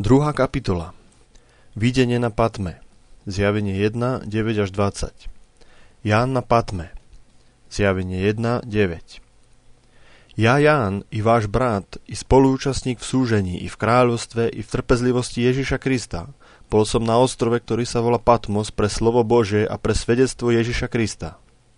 2. kapitola. Videnie na Patme. Zjavenie 1, 9 až 20. Ján na Patme. Zjavenie 1, 9. Ja, Ján, i váš brat, i spoluúčastník v súžení, i v kráľovstve, i v trpezlivosti Ježiša Krista, bol som na ostrove, ktorý sa volá Patmos, pre slovo Božie a pre svedectvo Ježiša Krista.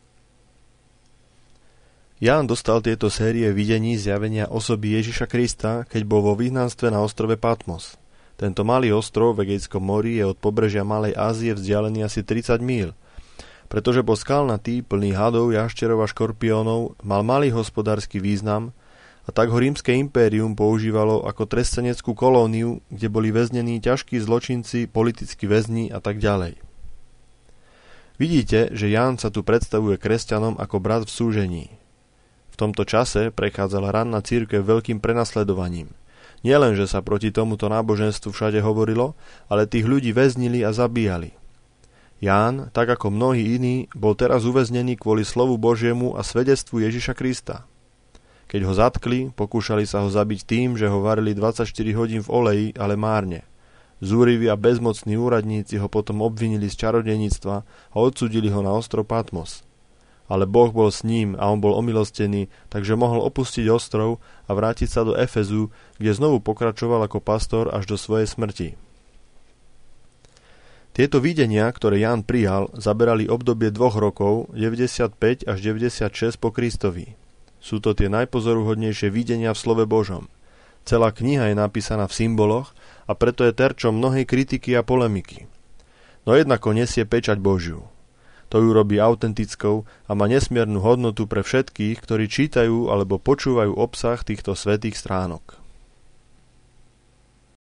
Ján dostal tieto série videní zjavenia osoby Ježiša Krista, keď bol vo vyhnanstve na ostrove Patmos. Tento malý ostrov v Egejskom mori je od pobrežia Malej Ázie vzdialený asi 30 míľ. Pretože bol skalnatý, plný hadov, jašterov a škorpiónov, mal malý hospodársky význam a tak ho rímske impérium používalo ako trestaneckú kolóniu, kde boli väznení ťažkí zločinci, politickí väzni a tak ďalej. Vidíte, že Ján sa tu predstavuje kresťanom ako brat v súžení. V tomto čase prechádzala ranná cirkev veľkým prenasledovaním. Nielen, že sa proti tomuto náboženstvu všade hovorilo, ale tých ľudí väznili a zabíjali. Ján, tak ako mnohí iní, bol teraz uväznený kvôli slovu Božiemu a svedectvu Ježiša Krista. Keď ho zatkli, pokúšali sa ho zabiť tým, že ho varili 24 hodín v oleji, ale márne. Zúriví a bezmocní úradníci ho potom obvinili z čarodejníctva a odsúdili ho na ostrov Patmos. Ale Boh bol s ním a on bol omilostený, takže mohol opustiť ostrov a vrátiť sa do Efezu, kde znovu pokračoval ako pastor až do svojej smrti. Tieto videnia, ktoré Ján prijal, zaberali obdobie 2 rokov, 95 až 96 po Kristovi. Sú to tie najpozoruhodnejšie videnia v slove Božom. Celá kniha je napísaná v symboloch a preto je terčom mnohej kritiky a polemiky. No jednako nesie pečať Božiu. To ju robí autentickou a má nesmiernu hodnotu pre všetkých, ktorí čítajú alebo počúvajú obsah týchto svätých stránok.